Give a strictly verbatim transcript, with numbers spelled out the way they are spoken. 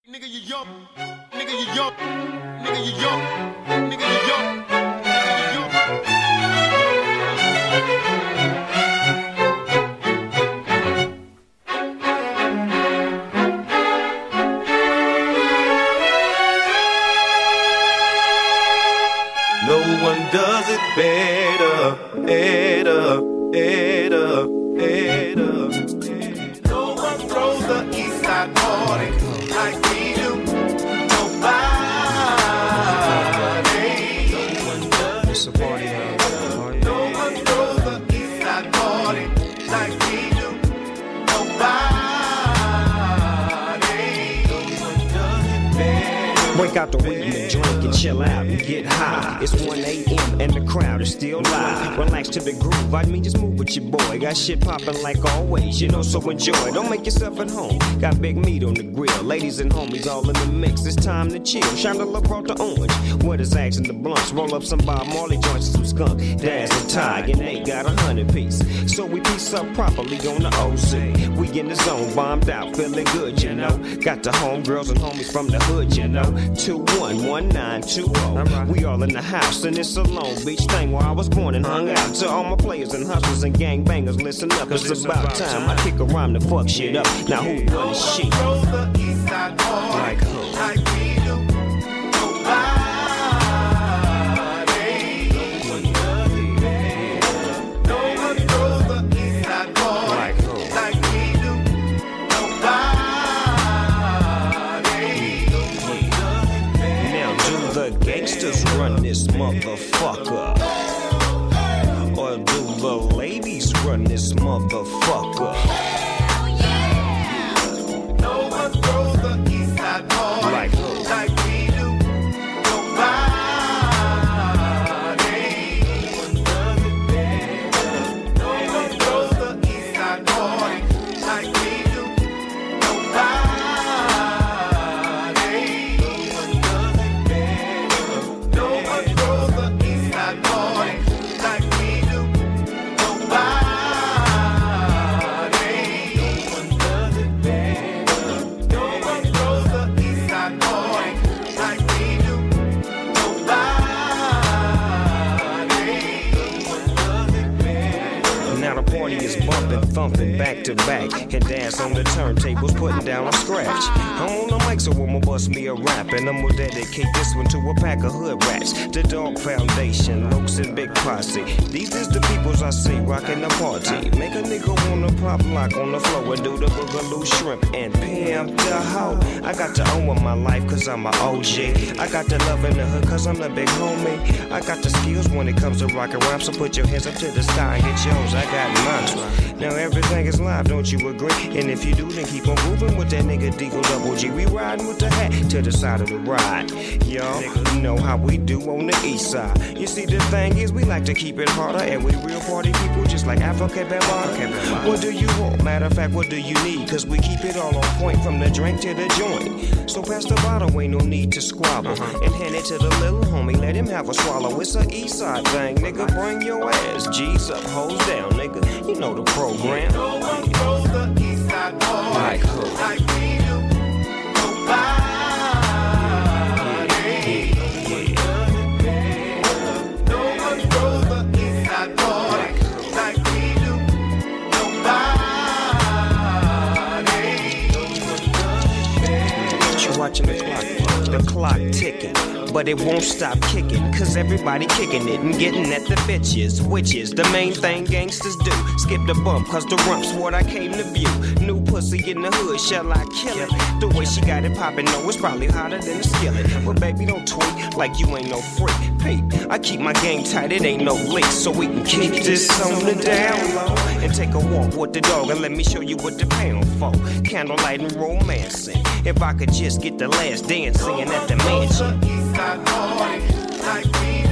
Nigga, you young. Nigga, you young. Nigga, you young. Nigga, you young. Nigga, you young. No one does it better, better, better, better. No one throws the East Side party like we do. Nobody. It's a party, huh? No one throws the East Side party like we do. Nobody. No one does it better. Break out the weed and drink and chill out and get high. It's one a.m. and the crowd is still live. Relax to the groove, I mean just move with your boy. Got shit popping like always, you know, so enjoy. Don't make yourself at home. Got big meat on the grill. Ladies and homies all in the mix. It's time to chill. Chandelier brought the orange. What is action the blunts? Roll up some Bob Marley joints and some skunk. Daz and Ty and they got a hundred piece. So we piece up properly on the O C. We in the zone, bombed out, feeling good, you know. Got the homegirls and homies from the hood, you know. two one one nine two oh. We all in the house and it's a Long Beach thing where I was born and hung out. To all my players and hustlers and gangbangers, listen up, cause it's about time I kick a rhyme to fuck shit up. Now who run this shit? Like who? Like we do. Nobody. No one throws the East Side party Like who? like we do. Nobody. Now do the gangsters run this motherfucker? Or do the ladies run this motherfucker? No one throws the East Side party Like who? like we do. Nobody. No one throws the East Side party like we do. Nobody. No one throws the East Side party like we do. Nobody. Now the party is bumping, thumping back to back, and dance on the turntables, putting down a scratch. I'm on the mic, so I'ma bust me a rap, and I'm gonna dedicate this one to a pack of hood rats. The Dog Foundation, Lokes and Big Posse. These is the peoples I see rocking the party. Make a nigga wanna pop lock on the floor and do the boogaloo shrimp and pimp the hoe. I got to own my life cause I'm a O G. I got the love in the hood cause I'm the big homie. I got the skills when it comes to rockin' rap, so put your hands up to the sky and get yours. I got mine. Now everything is live, don't you agree? And if you do, then keep on moving with that nigga Deagle Double G. We riding with the hat to the side of the ride. Y'all, you know how we do on the east side. You see, the thing is, we like to keep it harder, and we real party people just like Africa Bambaataa. What do you want? Matter of fact, what do you need? Cause we keep it all on point from the drink to the joint. So pass the bottle, ain't no need to squabble. Uh-huh. And hand it to the little homie, let him have a swallow. It's a east side thing, nigga. Bring your ass. G's up, hoes down, nigga. You know the program. No one throws the East Side party Like who? like we do. Nobody. No one throws the East Side party like we do. Nobody. You watching the clock, the clock ticking, but it won't stop kicking, cause everybody kicking it and getting at the bitches, which is the main thing gangsters do. Skip the bump, cause the rump's what I came to view. New pussy in the hood, shall I kill it? The way she got it poppin', no, it's probably hotter than a skillet. But baby, don't tweak like you ain't no freak. Peep, I keep my game tight, it ain't no leak, so we can keep this on the down low. And take a walk with the dog and let me show you what the pound for. Candlelight and romancing. If I could just get the last dance singing at the mansion. East Side party like we